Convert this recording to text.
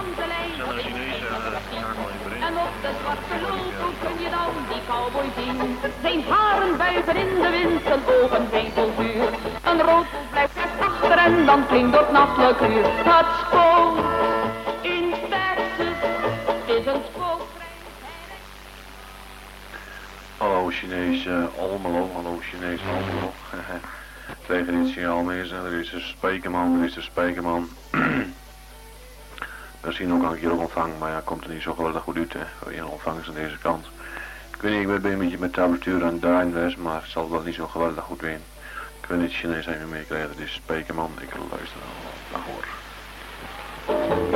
langs de lijn. Zijn er Chinezen schakel even in. En op de zwarte logo kun je dan die cowboy zien. Zijn haren buigen in de wind, zijn ogen zijn vol vuur. Een rood blijft recht achter en dan klinkt dat nachtelijk uur. Het spook in Texas is een spook. Hallo Chinees Almelo, hallo Chinees Almelo. Tegen dit signaal mensen, er is een spekerman, er is een spekerman. Misschien ook al een keer op ontvang, maar ja, komt er niet zo geweldig goed uit, hè. Voor een ontvangst aan deze kant. Ik weet niet, ik ben een beetje met tablatuur aan het draaien geweest, maar het zal wel niet zo geweldig goed ween. Ik weet niet, Chinees even meekrijgen, dit is spekerman, ik luister al. Dag hoor.